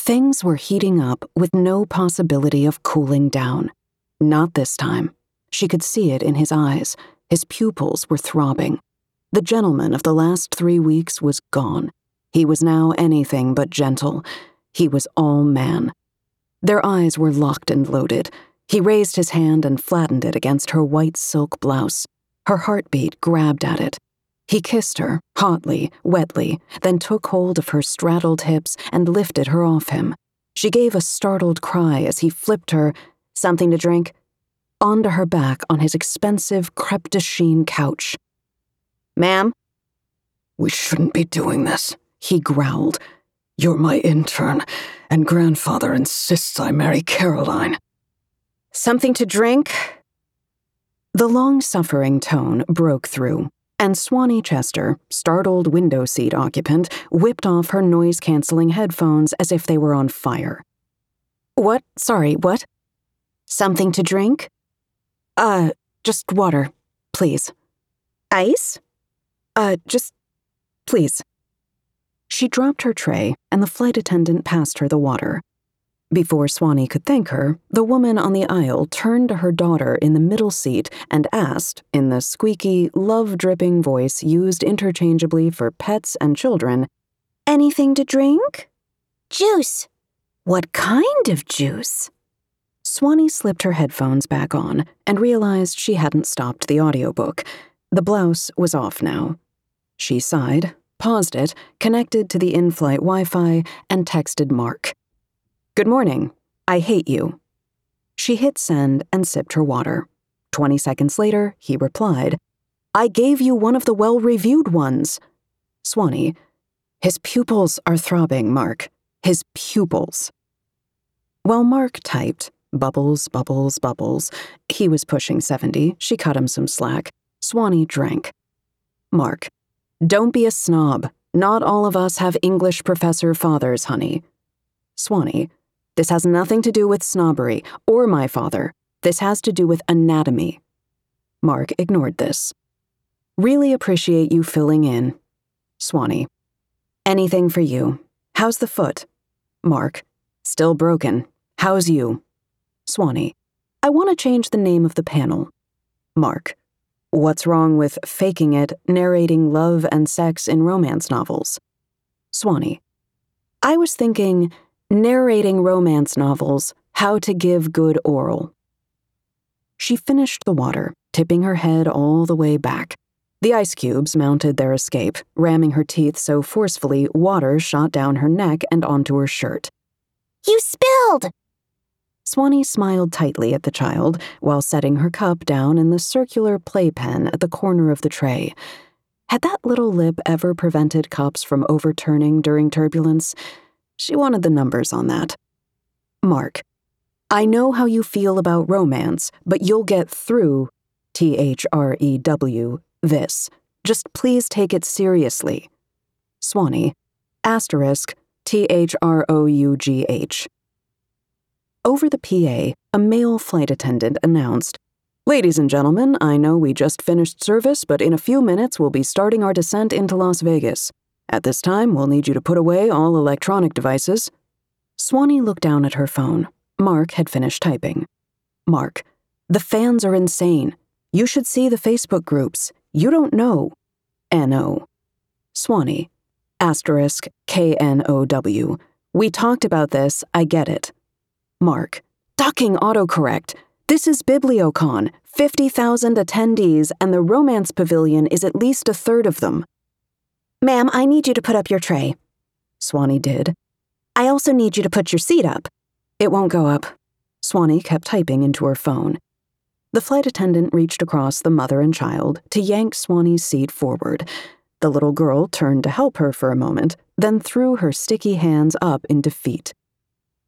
Things were heating up with no possibility of cooling down. Not this time. She could see it in his eyes. His pupils were throbbing. The gentleman of the last 3 weeks was gone. He was now anything but gentle. He was all man. Their eyes were locked and loaded. He raised his hand and flattened it against her white silk blouse. Her heartbeat grabbed at it. He kissed her, hotly, wetly, then took hold of her straddled hips and lifted her off him. She gave a startled cry as he flipped her, "Something to drink?" onto her back on his expensive crepe de chine couch. "Ma'am?" "We shouldn't be doing this," he growled. "You're my intern, and grandfather insists I marry Caroline." "Something to drink?" The long-suffering tone broke through, and Swanee Chester, startled window seat occupant, whipped off her noise-canceling headphones as if they were on fire. "What? Sorry, what?" "Something to drink?" Just water, please." "Ice?" Just, please." She dropped her tray, and the flight attendant passed her the water. Before Swanee could thank her, the woman on the aisle turned to her daughter in the middle seat and asked, in the squeaky, love-dripping voice used interchangeably for pets and children, "Anything to drink?" "Juice." "What kind of juice?" Swanee slipped her headphones back on and realized she hadn't stopped the audiobook. The blouse was off now. She sighed, paused it, connected to the in-flight Wi-Fi, and texted Mark. "Good morning. I hate you." She hit send and sipped her water. 20 seconds later, he replied, "I gave you one of the well-reviewed ones." Swanee, "His pupils are throbbing, Mark. His pupils." While Mark typed, bubbles, bubbles, bubbles, he was pushing 70, she cut him some slack, Swanee drank. "Mark, don't be a snob. Not all of us have English professor fathers, honey." Swanee, "This has nothing to do with snobbery, or my father. This has to do with anatomy." Mark ignored this. "Really appreciate you filling in." Swanee, "Anything for you. How's the foot?" Mark, "Still broken. How's you?" Swanee, "I want to change the name of the panel." Mark, "What's wrong with faking it, narrating love and sex in romance novels?" Swanee, "I was thinking, narrating romance novels, how to give good oral." She finished the water, tipping her head all the way back. The ice cubes mounted their escape, ramming her teeth so forcefully water shot down her neck and onto her shirt. "You spilled!" Swanee smiled tightly at the child while setting her cup down in the circular playpen at the corner of the tray. Had that little lip ever prevented cups from overturning during turbulence? She wanted the numbers on that. Mark, "I know how you feel about romance, but you'll get through, THREW, this. Just please take it seriously." Swanee, *THROUGH. Over the PA, a male flight attendant announced, "Ladies and gentlemen, I know we just finished service, but in a few minutes we'll be starting our descent into Las Vegas. At this time, we'll need you to put away all electronic devices." Swanee looked down at her phone. Mark had finished typing. Mark, "The fans are insane. You should see the Facebook groups. You don't know. NO." Swanee, *KNOW. "We talked about this, I get it." Mark, "Ducking autocorrect. This is BiblioCon, 50,000 attendees, and the Romance Pavilion is at least a third of them." "Ma'am, I need you to put up your tray." Swanee did. "I also need you to put your seat up." "It won't go up." Swanee kept typing into her phone. The flight attendant reached across the mother and child to yank Swanee's seat forward. The little girl turned to help her for a moment, then threw her sticky hands up in defeat.